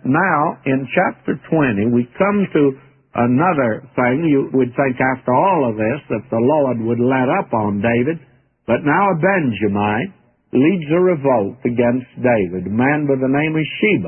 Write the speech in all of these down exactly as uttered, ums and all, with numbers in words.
now, in chapter twenty, we come to another thing. You would think after all of this that the Lord would let up on David. But now a Benjamite leads a revolt against David, a man by the name of Sheba.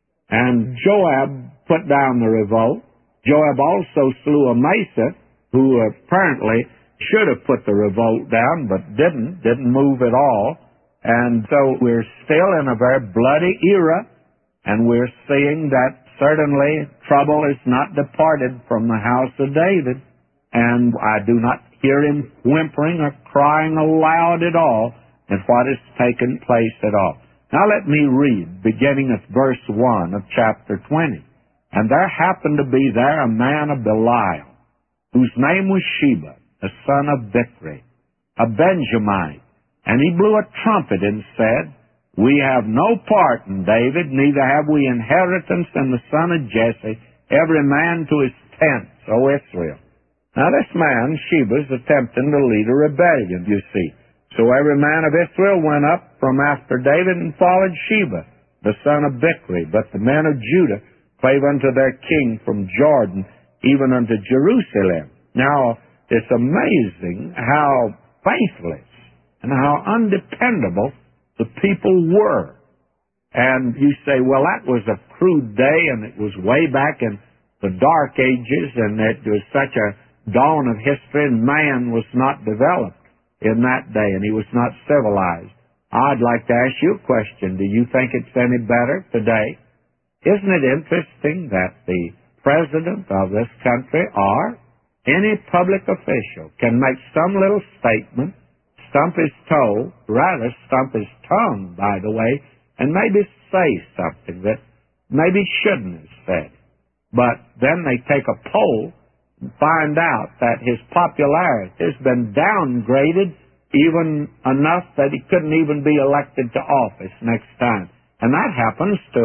And Joab put down the revolt. Joab also slew Amasa, who apparently should have put the revolt down, but didn't, didn't move at all. And so we're still in a very bloody era, and we're seeing that certainly trouble is not departed from the house of David. And I do not hear him whimpering or crying aloud at all at what has taken place at all. Now let me read, beginning at verse one of chapter twenty. And there happened to be there a man of Belial, whose name was Sheba, the son of Bichri, a Benjamite. And he blew a trumpet and said, We have no part in David, neither have we inheritance in the son of Jesse, every man to his tent, O Israel. Now this man, Sheba, is attempting to lead a rebellion, you see. So every man of Israel went up from after David and followed Sheba, the son of Bichri. But the men of Judah clave unto their king from Jordan, even unto Jerusalem. Now, it's amazing how faithless and how undependable the people were. And you say, well, that was a crude day, and it was way back in the Dark Ages, and it was such a dawn of history, and man was not developed in that day, and he was not civilized. I'd like to ask you a question. Do you think it's any better today? Isn't it interesting that the president of this country or any public official can make some little statement, stump his toe, rather stump his tongue, by the way, and maybe say something that maybe shouldn't have said. But then they take a poll and find out that his popularity has been downgraded even enough that he couldn't even be elected to office next time. And that happens to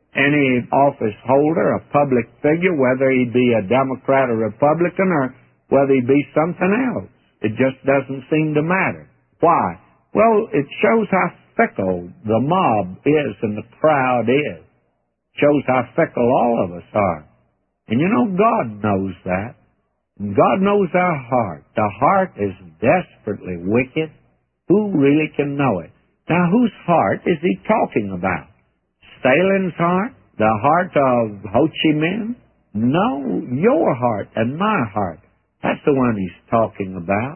any office holder, a public figure, whether he be a Democrat or Republican or whether he be something else. It just doesn't seem to matter. Why? Well, it shows how fickle the mob is and the crowd is. It shows how fickle all of us are. And you know, God knows that. And God knows our heart. The heart is desperately wicked. Who really can know it? Now, whose heart is he talking about? Stalin's heart? The heart of Ho Chi Minh? No, your heart and my heart. That's the one he's talking about.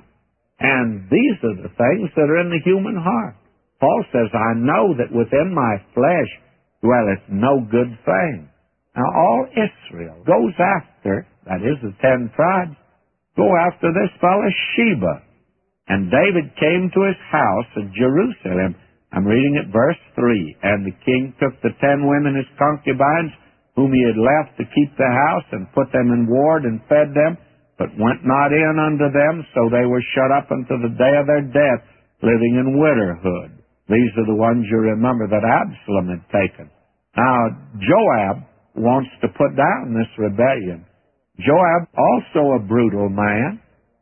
And these are the things that are in the human heart. Paul says, I know that within my flesh dwelleth no good thing. Now, all Israel goes after, that is the ten tribes, go after this fellow Sheba. And David came to his house at Jerusalem. I'm reading at verse three. And the king took the ten women as concubines, whom he had left to keep the house, and put them in ward and fed them, but went not in unto them, so they were shut up unto the day of their death, living in widowhood. These are the ones you remember that Absalom had taken. Now, Joab wants to put down this rebellion. Joab, also a brutal man,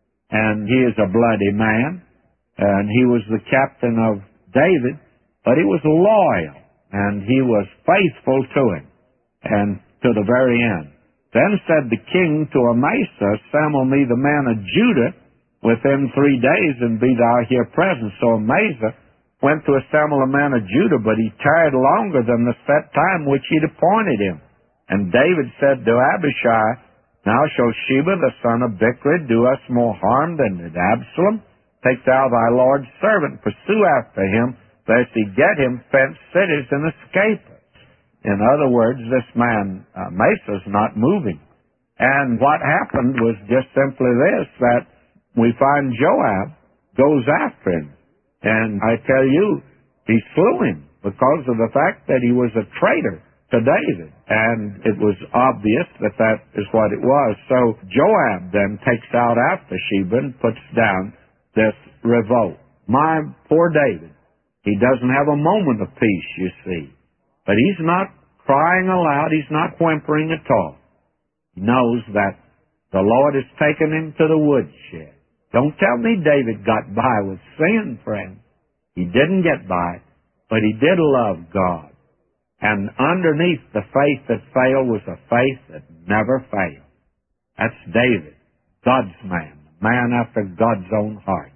and he is a bloody man, and he was the captain of David, but he was loyal, and he was faithful to him, and to the very end. Then said the king to Amasa, Assemble me the men of Judah within three days, and be thou here present. So Amasa went to assemble the men of Judah, but he tarried longer than the set time which he'd appointed him. And David said to Abishai, Now shall Sheba the son of Bichri do us more harm than did Absalom? Take thou thy Lord's servant, pursue after him, lest he get him fenced cities and escape us. In other words, this man, uh, Masa's not moving. And what happened was just simply this, that we find Joab goes after him. And I tell you, he slew him because of the fact that he was a traitor to David. And it was obvious that that is what it was. So Joab then takes out after Sheba and puts down this revolt. My poor David, he doesn't have a moment of peace, you see. But he's not crying aloud. He's not whimpering at all. He knows that the Lord has taken him to the woodshed. Don't tell me David got by with sin, friend. He didn't get by, but he did love God. And underneath the faith that failed was a faith that never failed. That's David, God's man, a man after God's own heart.